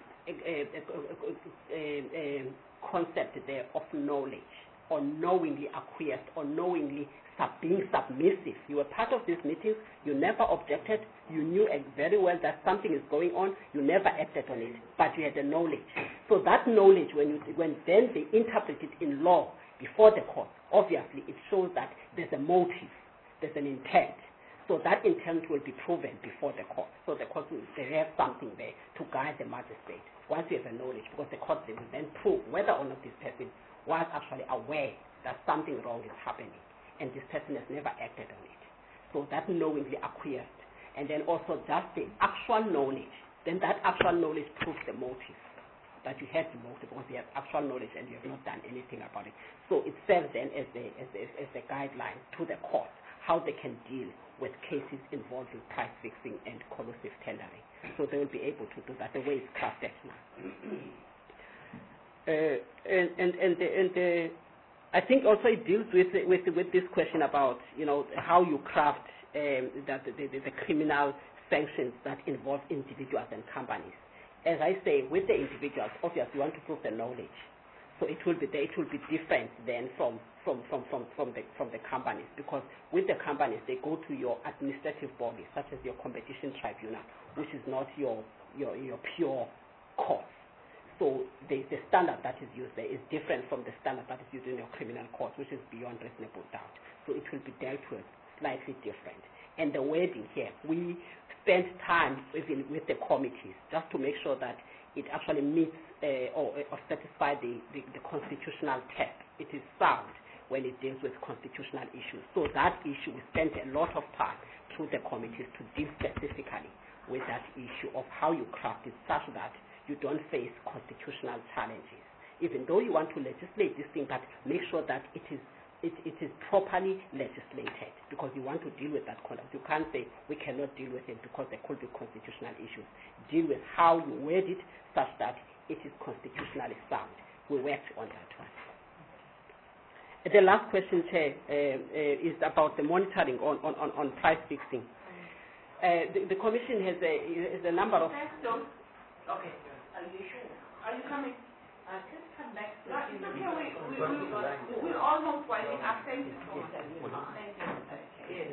concept there of knowledge, or knowingly acquiesced, or knowingly being submissive. You were part of these meetings, you never objected, you knew very well that something is going on, you never acted on it, but you had the knowledge. So that knowledge, when then they interpret it in law before the court, obviously it shows that there's a motive, there's an intent. So that intent will be proven before the court. So the court will have something there to guide the magistrate once you have the knowledge, because the court will then prove whether or not this person was actually aware that something wrong is happening, and this person has never acted on it. So that knowingly acquiesced. And then also just the actual knowledge. Then that actual knowledge proves the motive, that you had the motive because you have actual knowledge and you have not done anything about it. So it serves then as the guideline to the court how they can deal with cases involving price fixing and collusive tendering. So they will be able to do that the way it's crafted now. I think also it deals with this question about how you craft the criminal sanctions that involve individuals and companies. As I say, with the individuals, obviously you want to prove the knowledge, so it will be different then from the companies, because with the companies they go to your administrative body such as your competition tribunal, which is not your pure court. So the standard that is used there is different from the standard that is used in your criminal court, which is beyond reasonable doubt. So it will be dealt with slightly different. And the wording here, we spent time even with the committees just to make sure that it actually meets or satisfies the constitutional test. It is sound when it deals with constitutional issues. So that issue, we spent a lot of time through the committees to deal specifically with that issue of how you craft it such that you don't face constitutional challenges. Even though you want to legislate this thing, but make sure that it is properly legislated, because you want to deal with that conduct. You can't say we cannot deal with it because there could be constitutional issues. Deal with how you word it such that it is constitutionally sound. We worked on that one. The last question, Chair, is about the monitoring on price fixing. The Commission has a number of... Okay. Are you sure? Are you coming? Just come back to No, it's okay. We're almost winding up. Thank you so much. Yes.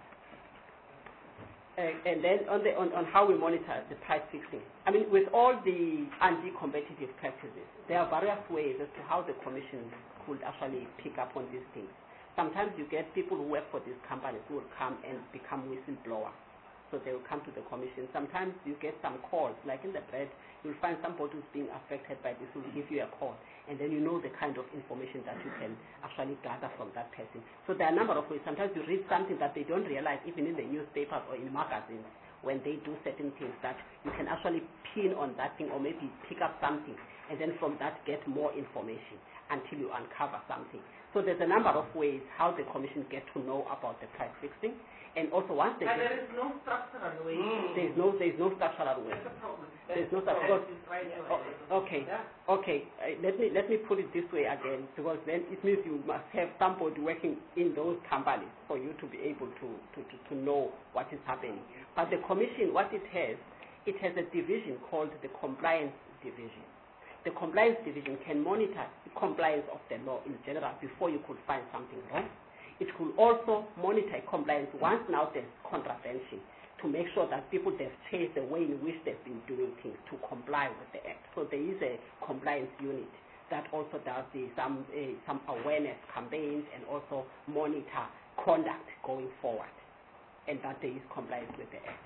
And then on how we monitor the price fixing. I mean, with all the anti-competitive practices, there are various ways as to how the Commission could actually pick up on these things. Sometimes you get people who work for these companies who will come and become whistleblowers. So they will come to the Commission. Sometimes you get some calls, like in the bread, you'll find somebody who's being affected by this, who will give you a call, and then you know the kind of information that you can actually gather from that person. So there are a number of ways. Sometimes you read something that they don't realize, even in the newspapers or in magazines, when they do certain things, that you can actually pin on that thing or maybe pick up something, and then from that get more information until you uncover something. So there's a number of ways how the Commission get to know about the price fixing. And also once they there is no structural way. There's no structural way. That's a problem. There's no structural. Okay. Let me put it this way again, because then it means you must have somebody working in those companies for you to be able to know what is happening. But the Commission, what it has a division called the Compliance Division. The Compliance Division can monitor the compliance of the law in general before you could find something wrong. It could also monitor compliance once now there's contravention, to make sure that people, they've changed the way in which they've been doing things to comply with the Act. So there is a compliance unit that also does some awareness campaigns and also monitor conduct going forward, and that there is compliance with the Act.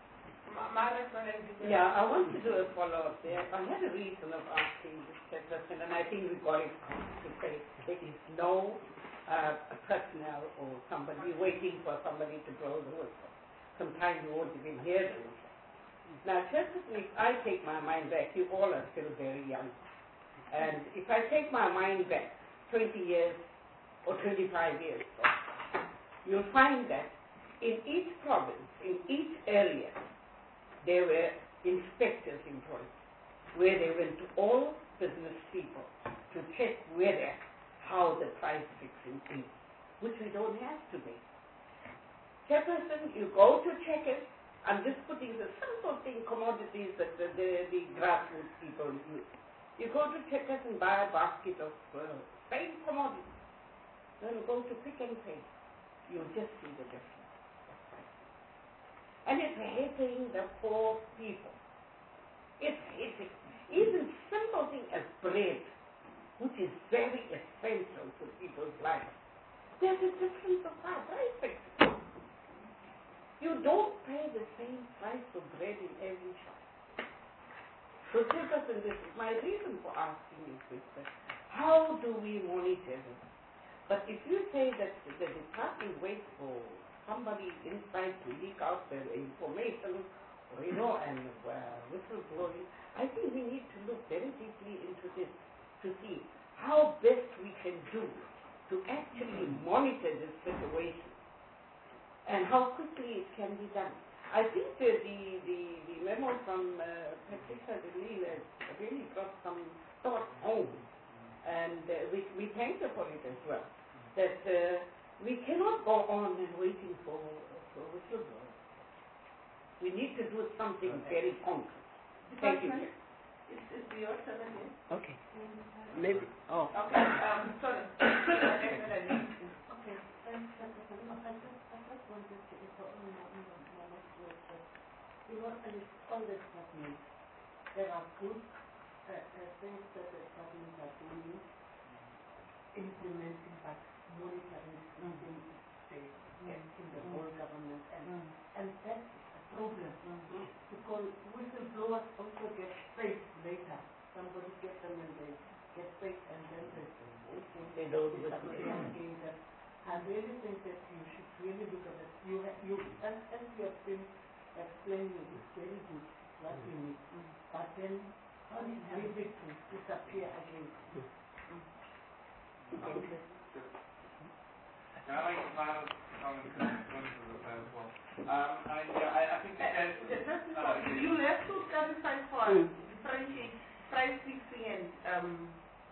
Yeah, I want to do a follow-up there. I had a reason of asking this question, and I think we got it to say there is no personnel or somebody waiting for somebody to blow the whistle. Sometimes you won't even hear the whistle. Now, just if I take my mind back, you all are still very young. And if I take my mind back 20 years or 25 years, you'll find that in each province, in each area, there were inspectors employed, where they went to all business people to check how the price fixing is, which we don't have today. Chairperson, you go to check it. I'm just putting the simple thing, commodities that the grassroots people use. You go to check it and buy a basket of same commodities. Then you go to Pick n Pay. You'll just see the difference. And it's hitting the poor people. It's hitting. Even simple thing as bread, which is very essential to people's lives. There's a difference of price fixing. You don't pay the same price for bread in every shop. So, Chairperson, this is my reason for asking you this question. How do we monitor this? But if you say that the department waits for somebody inside to leak out the information, or, and whistleblowing, I think we need to look very deeply into this to see how best we can do to actually monitor this situation and how quickly it can be done. I think the memo from Patricia really brought some thought home, and we thank you for it as well, that we cannot go on and waiting for whistleblowers. We need to do something very concrete. Thank you. It's your turn again. Okay. Maybe. Oh. Okay. Sorry. Okay. I just wanted to echo on my next word. And all the statements, there are good things that the government are doing, implementing, but monitoring something in the whole government, and that's a problem because whistleblowers also get paid later. Somebody gets them and they get paid, and then they don't again that. I really think that you should really look at it. As you have been explaining, it's very good what you need, but then how do you leave it to disappear again? Thank you. Can I make a final comment in terms of the as well? I think that you have to clarify for differentiate price fixing and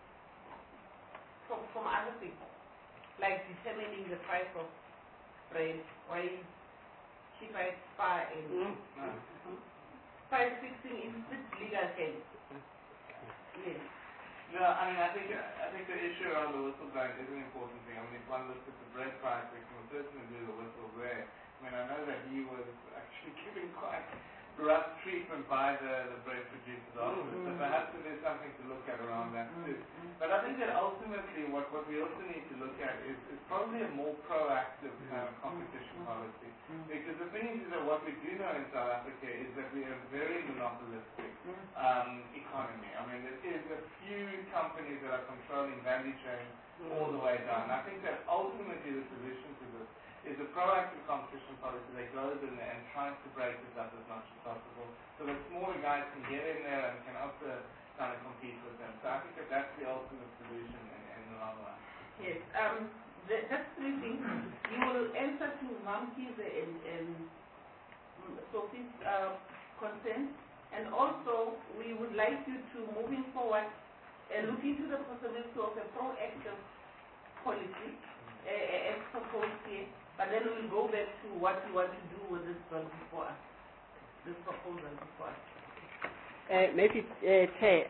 from other things, like determining the price of bread, why cheaper at Spar and price fixing is legal case. Yes. No, I think the issue around the whistleblowing is an important thing. If one looks at the bread price, we can certainly do the whistle there. I know that he was actually given quite rough treatment by the bread producers afterwards, so perhaps there's something to look at around that too. But I think that ultimately what we also need to look at is probably a more proactive kind of competition policy. Because the thing is that what we do know in South Africa is that we have a very monopolistic economy. There is a few companies that are controlling value chain all the way down. And I think that ultimately the solution to this is a proactive competition policy that goes in there and tries to break this up as much as possible so that smaller guys can get in there and can also kind of compete with them. So I think that that's the ultimate solution in the long run. Yes. That's three things. You will answer to Mamki's and Sophie's concerns, and also we would like you to, moving forward, look into the possibility of a proactive policy as proposed here, but then we'll go back to what we want to do with this one before us, this proposal before us. Maybe, Chair,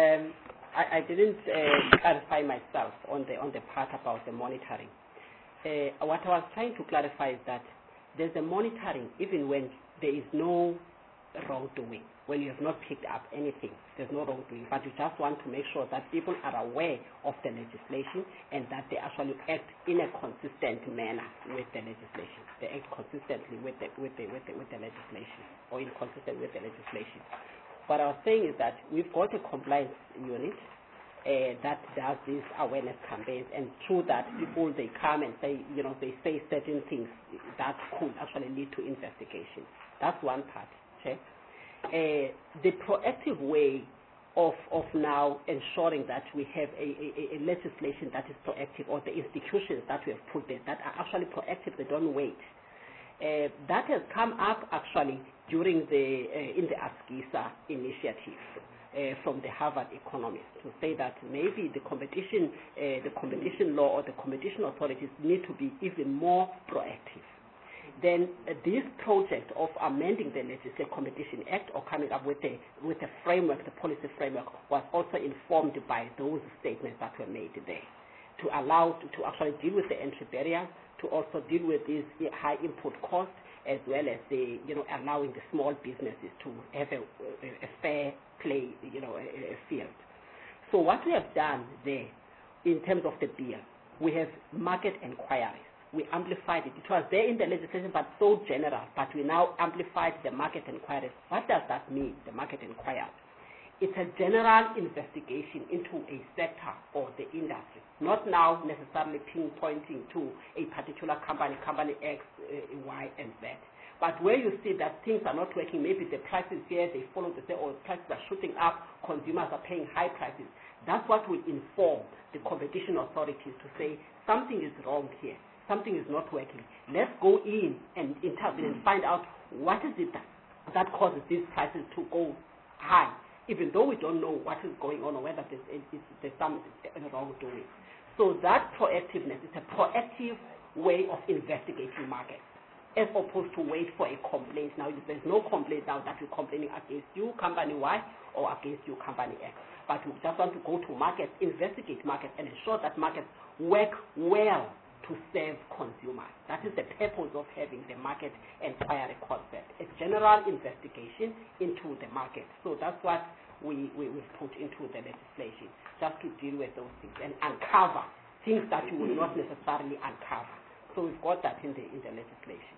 I didn't clarify myself on the part about the monitoring. What I was trying to clarify is that there's a monitoring even when there is no wrongdoing. When you have not picked up anything, there's no wrongdoing, but you just want to make sure that people are aware of the legislation and that they actually act in a consistent manner with the legislation. They act consistently with the legislation, or inconsistent with the legislation. What I was saying is that we've got a compliance unit that does these awareness campaigns, and through that people, they come and say, they say certain things that could actually lead to investigation. That's one part. Okay? The proactive way of now ensuring that we have a legislation that is proactive, or the institutions that we have put there that are actually proactive, they don't wait. That has come up actually during in the ASGISA initiative from the Harvard economists, to say that maybe the competition law or the competition authorities need to be even more proactive. Then this project of amending the Legislative Competition Act, or coming up with a framework, the policy framework, was also informed by those statements that were made there, to allow to actually deal with the entry barriers, to also deal with these high input costs, as well as the allowing the small businesses to have a fair play a field. So what we have done there in terms of the bill, we have market inquiries. We amplified it. It was there in the legislation, but so general, but we now amplified the market inquiries. What does that mean, the market inquiry? It's a general investigation into a sector or the industry, not now necessarily pinpointing to a particular company X, Y, and Z. But where you see that things are not working, maybe the prices here, they follow the same, or prices are shooting up, consumers are paying high prices. That's what will inform the competition authorities to say something is wrong here. Something is not working. Let's go in and intervene and find out what is it that causes these prices to go high, even though we don't know what is going on or whether there's some wrongdoing. So that proactiveness is a proactive way of investigating markets, as opposed to wait for a complaint. Now, there's no complaint now that you're complaining against you, company Y, or against you, company X. But we just want to go to markets, investigate markets, and ensure that markets work well to serve consumers. That is the purpose of having the market inquiry concept, a general investigation into the market. So that's what we put into the legislation, just to deal with those things and uncover things that you will not necessarily uncover. So we've got that in the legislation.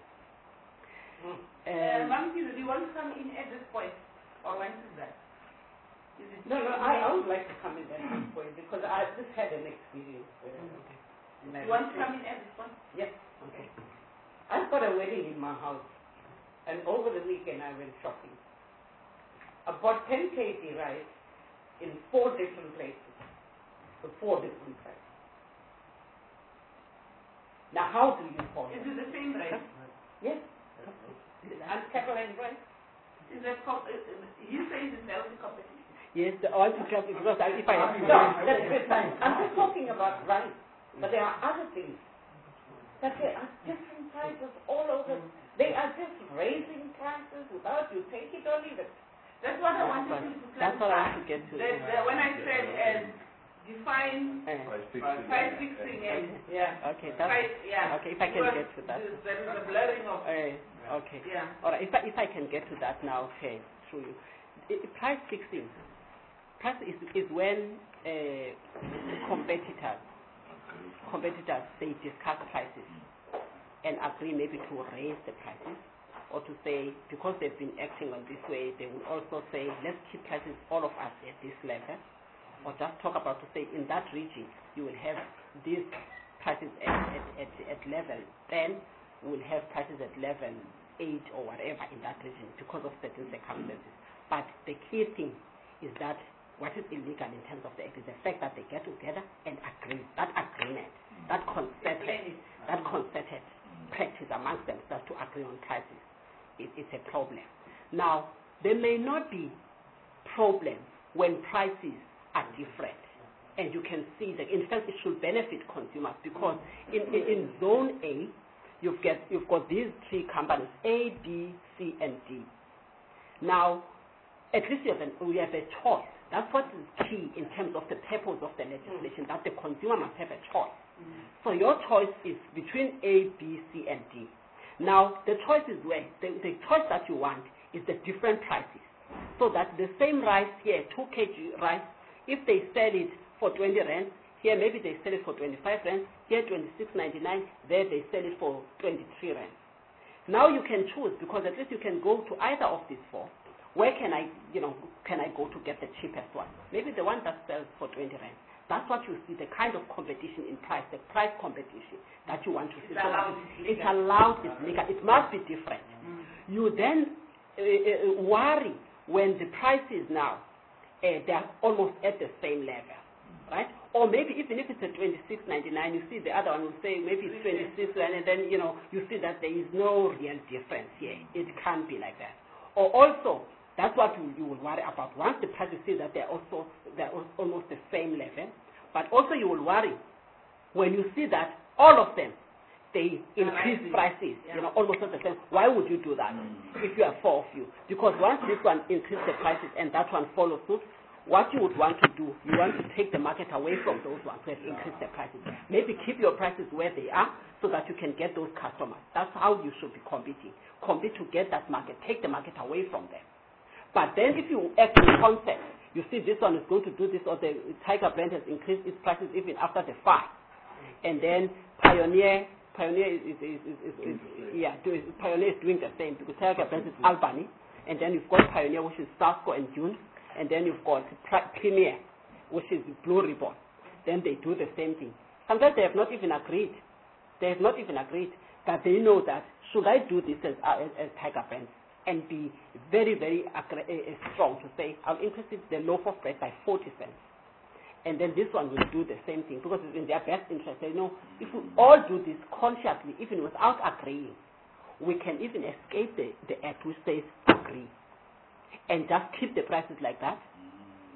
Ma'am, do you want to come in at this point, or when is that? No, I would like to come in at this point because I just had an experience. You want to come in at this point? Yes. Okay. I've got a wedding in my house, and over the weekend I went shopping. I bought 10 kg rice in 4 different places for 4 different prices. Now, how do you follow? Is it the same rice? Yes. And cattle and rice. Is that you say it's healthy competition? Yes, because if I have No, I'm just talking about rice. But there are other things. That there are different prices all over. They are just raising prices without you take it or leave it. That's what I wanted you to clarify. That's what I want to get to. When I said define price fixing and Okay, price, okay. If I can get to that. There is a blurring of. Okay. Yeah. All right. If I can get to that now, okay, through you. Price fixing. Price is when competitors they discuss prices and agree maybe to raise the prices, or to say, because they've been acting on this way, they will also say, let's keep prices, all of us, at this level, or just talk about to say, in that region you will have these prices at level 10, we'll have prices at level 8 or whatever in that region because of certain circumstances. But the key thing is that what is illegal in terms of the act is the fact that they get together and agree. That agreement, that concerted practice amongst themselves to agree on prices, it's a problem. Now, there may not be problems when prices are different, and you can see that in fact it should benefit consumers because in Zone A, you've got these 3 companies, A, B, C, and D. Now, at least we have a choice. That's what is key in terms of the purpose of the legislation, that the consumer must have a choice. So your choice is between A, B, C, and D. Now, the choice is where? The choice that you want is the different prices. So that the same rice here, 2 kg rice, if they sell it for 20 rand, here maybe they sell it for 25 rand, here 26.99, there they sell it for 23 rand. Now you can choose, because at least you can go to either of these 4. Where can I go to get the cheapest one? Maybe the one that sells for 20 rand. That's what you see, the kind of competition in price, the price competition that you want to see. It's allowed, it's legal. It must be different. You then worry when the prices now, they're almost at the same level, right? Or maybe even if it's a 26.99, you see the other one will say maybe it's 26, and then, you see that there is no real difference here. It can't be like that. Or also, that's what you will worry about. Once the prices see that they're almost the same level, but also you will worry when you see that all of them, they increase prices, almost at the same. Why would you do that if you are 4 of you? Because once this one increases the prices and that one follows suit, what you would want to do, you want to take the market away from those ones who have increased their prices. Maybe keep your prices where they are so that you can get those customers. That's how you should be competing. Compete to get that market, take the market away from them. But then if you act in concept, you see this one is going to do this, or the Tiger brand has increased its prices even after the fact. And then Pioneer is doing the same, because Tiger brand is Albany, and then you've got Pioneer, which is Sasco and June, and then you've got Premier, which is Blue Ribbon. Then they do the same thing. Sometimes they have not even agreed. But they know that should I do this as Tiger brands and be very, very strong to say I'll increase the loaf of bread by 40 cents. And then this one will do the same thing because it's in their best interest. They know if we all do this consciously, even without agreeing, we can even escape the act which says agree. And just keep the prices like that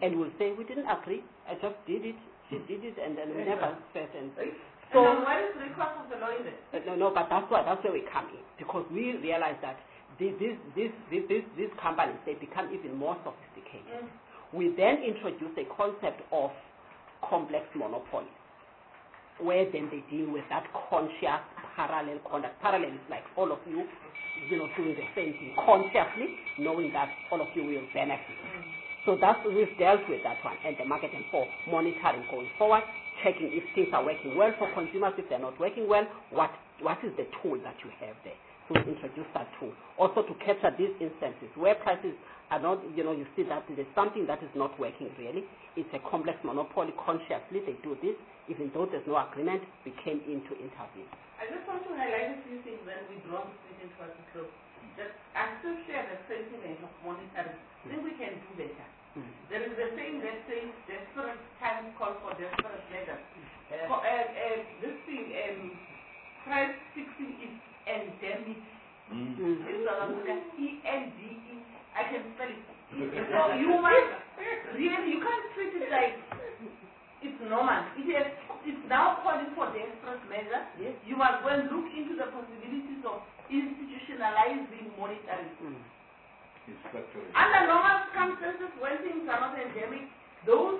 and will say, we didn't agree, I just did it, she did it, and then we never said anything. So what is the recourse of the law in this? No, but that's where we come in, because we realize that these companies, they become even more sophisticated. We then introduce a concept of complex monopoly, where then they deal with that conscious parallel conduct. Parallel is like all of you, doing the same thing consciously, knowing that all of you will benefit. So we've dealt with that one, and the market, and for monitoring going forward, checking if things are working well for consumers. If they're not working well, what is the tool that you have there? So we introduce that tool. Also to capture these instances where prices are not, you see that there's something that is not working really. It's a complex monopoly. Consciously they do this, even though there's no agreement, we came in to intervene. I just want to highlight a few things when we draw this meeting towards the close. I still share the sentiment of monitoring. I think we can do better. There is a saying that says desperate times call for desperate measures. This thing, price fixing is endemic. In South Africa, E-N-D-E, I can spell it. So you must really, you can't treat it like it's normal. It's now calling for desperate measures. Yes. You must go and look into the possibilities of institutionalizing monitoring. Under normal circumstances, when things are not endemic, those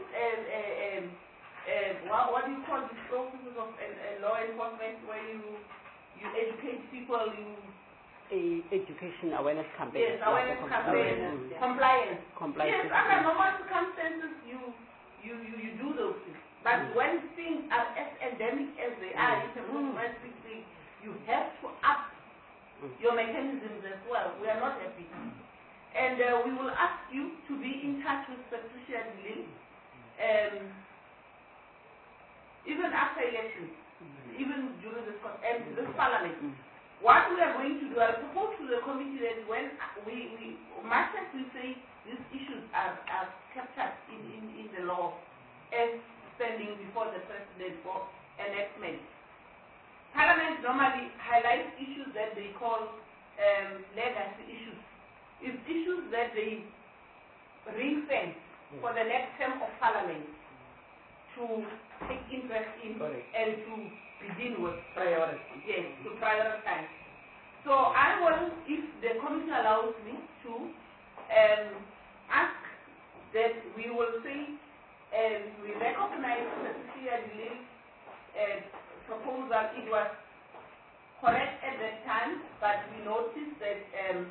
what do you call these processes of law enforcement, where you educate people, Education awareness campaign. Yes, awareness campaign, compliance. Yes, under normal circumstances, you do those things. But when things are as endemic as they are in terms of price fixing, you have to up your mechanisms as well. We are not happy. And we will ask you to be in touch with Patricia Lynn, even after elections, even during this parliament. What we are going to do, I propose to the committee that when we much as we say these issues are captured in the law as standing before the president for enactment, Parliament normally highlights issues that they call legacy issues. It's issues that they ring-fence for the next term of Parliament to take interest in and to begin with. Priority. Yes, to prioritize. So I will, if the committee allows me to, ask that we will say, we recognize the CCA proposal. It was correct at that time, but we noticed that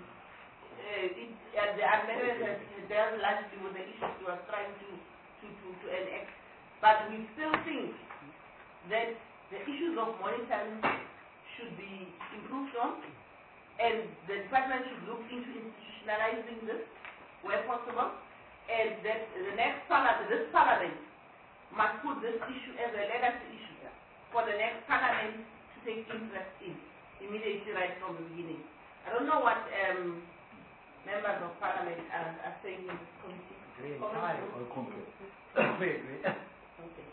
the amendment has dealt largely with the issues we were trying to enact. But we still think that the issues of monitoring should be improved on, and the department should look into institutionalizing this where possible, and that the next parliament, this parliament, must put this issue as a legacy issue for the next parliament to take interest in immediately right from the beginning. I don't know what members of parliament are saying in this committee. Okay.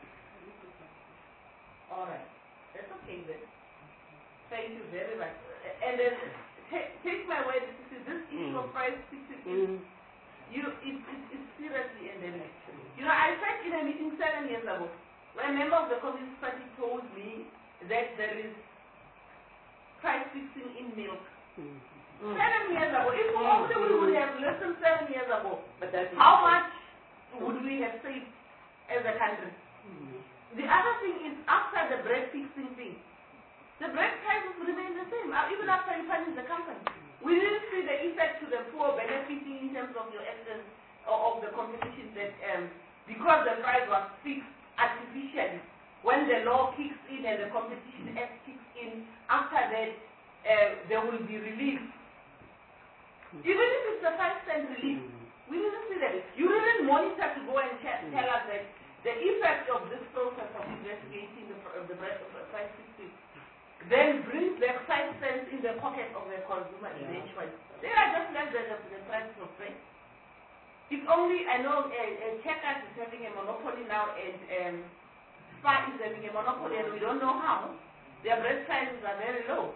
All right. That's okay then. Thank you very much. And then take my word, this issue of price fixing it's seriously endemic. I sat in a meeting 7 years ago where a member of the Communist Party told me that there is price fixing in milk. 7 years ago. If only we would have listened 7 years ago, But that how much would we have saved as a country? The other thing is, after the bread fixing thing, the bread prices remain the same, even after you punish the company. We didn't see the effect to the poor benefiting in terms of your excess of the competition that because the price was fixed artificially, when the law kicks in and the competition act kicks in, after that there will be relief. Even if it's a 5-cent relief, we didn't see that. You didn't monitor to go and tell us that the effect of this process of investigating the price fixing then brings the 5 cents in the pocket of the consumer eventually. They are just less than the price of bread. If only, I know Checkers is having a monopoly now, and Spar is having a monopoly, and we don't know how. Their bread prices are very low.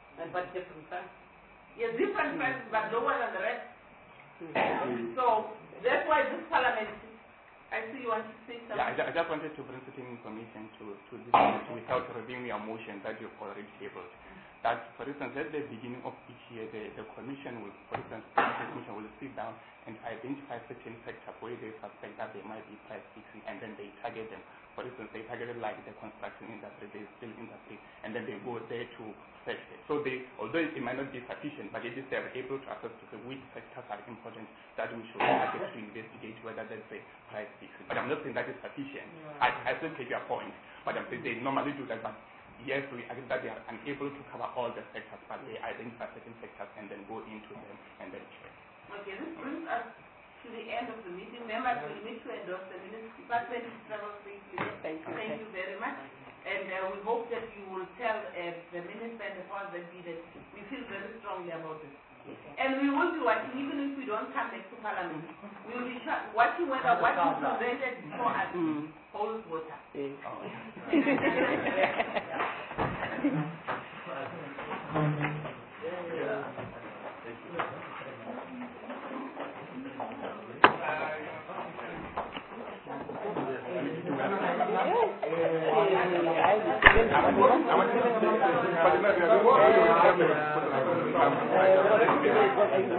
But different prices. Yes, different prices, but lower than the rest. So, That's why this parliament, I see you want to say something. Yeah, I just wanted to bring certain information to this committee without reviewing your motion that you've already tabled. That, for instance, at the beginning of each year, the commission will, for instance, the commission will sit down and identify certain sectors where they suspect that they might be price fixing, and then they target them. For instance, they targeted like the construction industry, the steel industry, and then they go there to search it. So they, although it might not be sufficient, but at least they are able to assess to say which sectors are important that we should target to investigate whether there's a price fixing. But I'm not saying that is sufficient. I still take your point, but I'm saying they normally do that, but yes, we agree that they are unable to cover all the sectors, but they identify certain sectors and then go into them and then check. Okay, this brings us to the end of the meeting. Members will meet to endorse the minutes. Department of Travel Safety. Thank you. Thank you very much. And we hope that you will tell the minister and the powers that be that we feel very strongly about it. And we will be watching, even if we don't come back to Parliament. We will be watching whether what you presented before us holds water.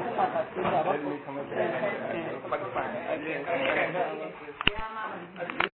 Let me come